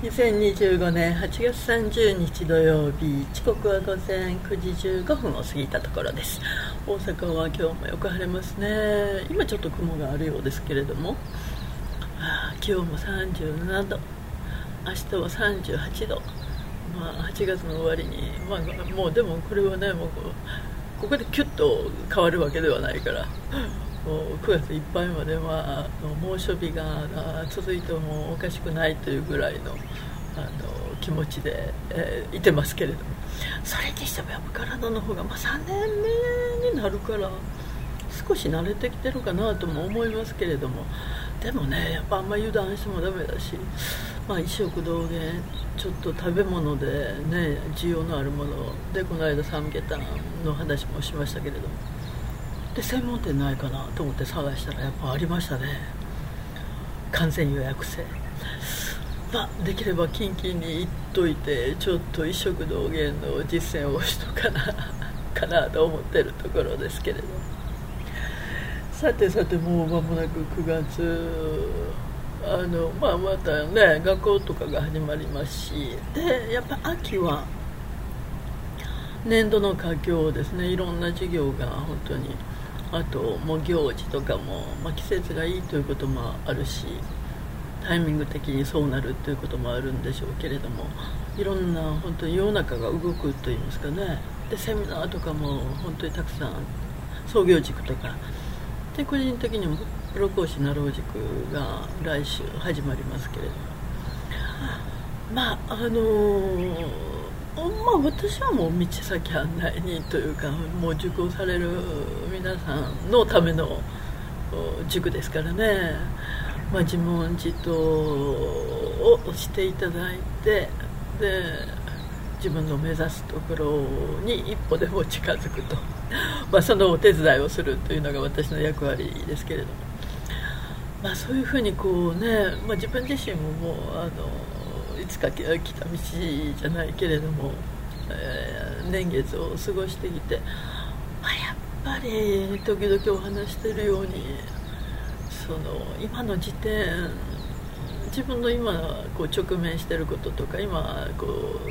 2025年8月30日土曜日、時刻は午前9時15分を過ぎたところです。大阪は今日もよく晴れますね。今ちょっと雲があるようですけれども、今日も37度、明日は38度、8月の終わりに、もうでもこれはね、もうここでキュッと変わるわけではないから、もう9月いっぱいまでは猛暑日が続いてもおかしくないというぐらいの気持ちで、いてますけれども、それにしてもやっぱ体の方が、3年目になるから少し慣れてきてるかなとも思いますけれども、でもね、やっぱあんまり油断してもダメだし、一食同源、ちょっと食べ物でね、需要のあるもので、この間サムゲタンの話もしましたけれども、で専門店ないかなと思って探したらやっぱありましたね。完全予約制。できれば近々に行っといて、ちょっと一食同源の実践をしとかなと思ってるところですけれど、さてもう間もなく9月、またね、学校とかが始まりますし、でやっぱ秋は年度の佳境ですね。いろんな授業が本当に、あともう行事とかも、季節がいいということもあるし、タイミング的にそうなるということもあるんでしょうけれども、いろんな本当に世の中が動くといいますかね。でセミナーとかも本当にたくさん、創業塾とかで、個人的にもプロ講師なろう塾が来週始まりますけれども、私はもう道先案内人というか、もう受講される皆さんのための塾ですからね。自問自答をしていただいて、で自分の目指すところに一歩でも近づくと、そのお手伝いをするというのが私の役割ですけれども、そういうふうにこうね、自分自身ももういつか来た道じゃないけれども、年月を過ごしてきて、やっぱり時々お話しているように、今の時点、自分の今こう直面していることとか、今こう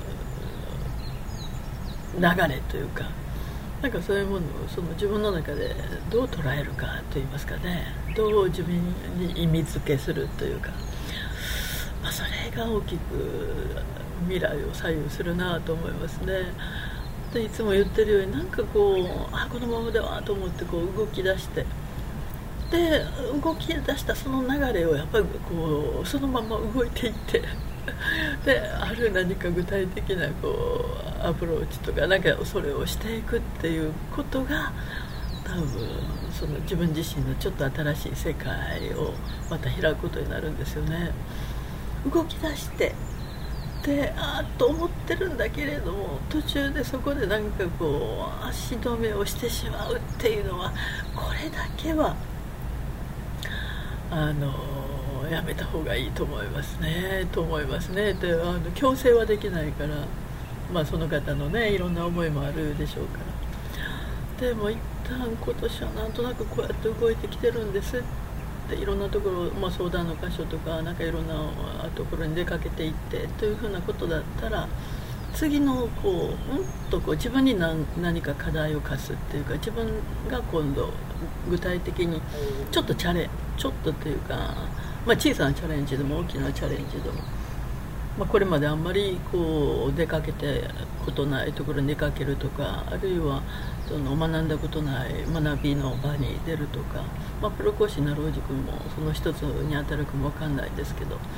流れというか、そういうものを自分の中でどう捉えるかといいますかね、どう自分に意味付けするというか、それが大きく未来を左右するなと思いますね。でいつも言ってるように、このままではと思って動き出して、で動き出したその流れをやっぱりそのまま動いていってである何か具体的なアプローチとかそれをしていくっていうことが、多分自分自身のちょっと新しい世界をまた開くことになるんですよね。動き出してでと思ってるんだけれども、途中でそこで足止めをしてしまうっていうのは、これだけはやめた方がいいと思いますね。で強制はできないから、その方のね、いろんな思いもあるでしょうから。でも一旦今年はなんとなくこうやって動いてきてるんですって、いろんなところ、相談の箇所とか、いろんなところに出かけていってというふうなことだったら、次の自分に何か課題を課すっていうか、自分が今度具体的にちょっとというか、小さなチャレンジでも大きなチャレンジでも、これまであんまり出かけてことないところに出かけるとか、あるいは学んだことない学びの場に出るとか、プロ講師なろう塾もその一つに当たるかも分かんないですけど、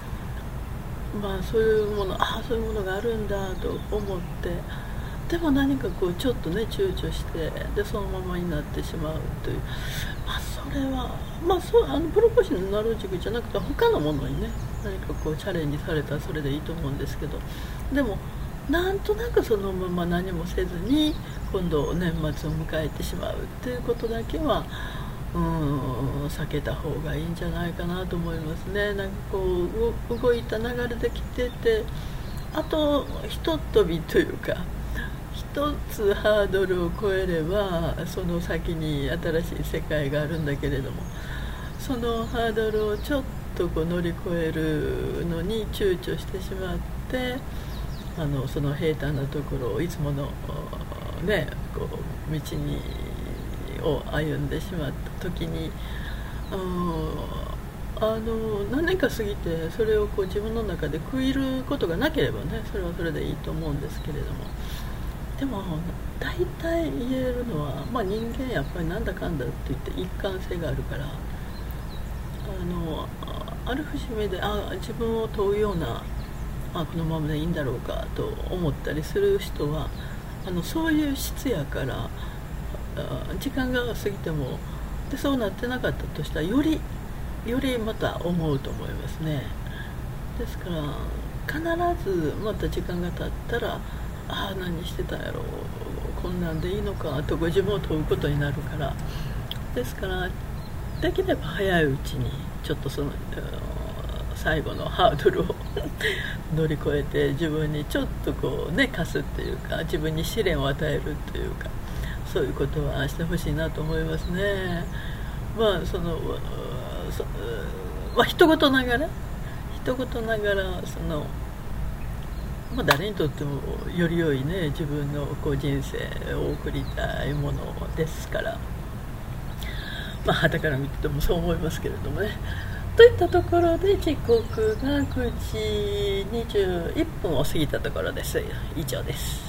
そういうものがあるんだと思って、でも何かちょっとね躊躇して、でそのままになってしまうという、それはプロ講師のなろう塾じゃなくて他のものにね、何かチャレンジされたらそれでいいと思うんですけど、でもなんとなくそのまま何もせずに今度年末を迎えてしまうっていうことだけは避けた方がいいんじゃないかなと思いますね。動いた流れで来てて、あとひとっ飛びというか、一つハードルを越えればその先に新しい世界があるんだけれども、そのハードルをちょっとこう乗り越えるのに躊躇してしまって、その平坦なところをいつもの、ね、こう道を歩んでしまった時に、何年か過ぎてそれをこう自分の中で食い入ることがなければね、それはそれでいいと思うんですけれども、でも大体言えるのは、人間やっぱりなんだかんだって言って一貫性があるから、ある節目で自分を問うような、このままでいいんだろうかと思ったりする人は、そういう質やから、時間が過ぎてもでそうなってなかったとしたらよりまた思うと思いますね。ですから必ずまた時間が経ったら、何してたんやろう、こんなんでいいのかとご自分を問うことになるから、ですからできれば早いうちにちょっとその最後のハードルを乗り越えて、自分にちょっとこうね貸すっていうか、自分に試練を与えるというか、そういうことはしてほしいなと思いますね。人事ながら誰にとってもより良いね自分のこう人生を送りたいものですから、傍から見ててもそう思いますけれどもね。といったところで時刻が9時21分を過ぎたところです。以上です。